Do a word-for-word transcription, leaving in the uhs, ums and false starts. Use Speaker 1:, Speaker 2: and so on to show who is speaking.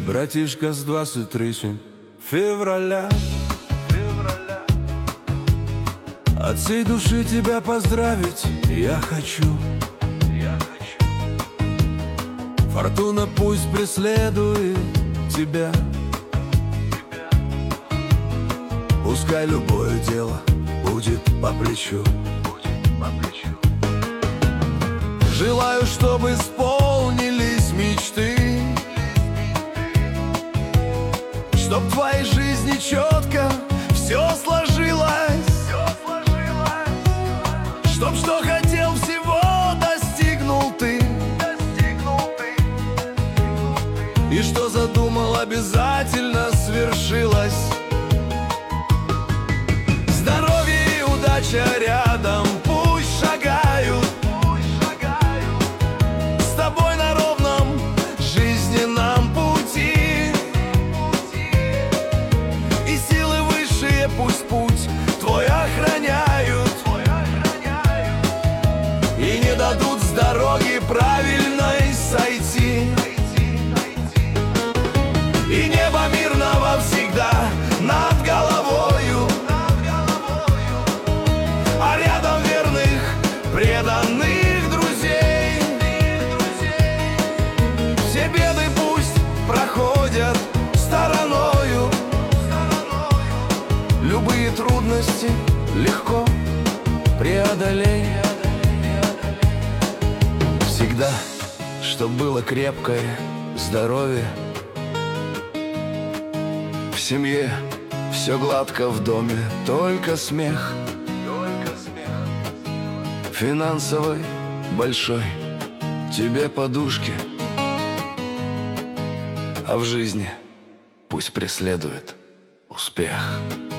Speaker 1: Братишка, с двадцать третьим февраля, февраля. От всей души тебя поздравить я хочу, я хочу. Фортуна пусть преследует тебя, тебя. Пускай любое дело будет по плечу, будет по плечу. Желаю, чтобы исполнились мечты, чтоб в твоей жизни четко все сложилось, все сложилось. Чтоб что хотел, всего достигнул ты, достигнул ты. И что задумал, обязательно свершилось. Здоровье и удача рядом пусть шагают, пусть шагают с тобой на ровном жизненном пути. Пусть путь твой охраняют, твой охраняют и не дадут с дороги правильной сойти. И небо мирного всегда над головою, над головою, а рядом верных, преданных друзей. Все беды пусть проходят стороною, любые трудности легко преодолей. Всегда, чтоб было крепкое здоровье, в семье все гладко, в доме только смех, только смех. Финансовой большой тебе подушки, а в жизни пусть преследует успех.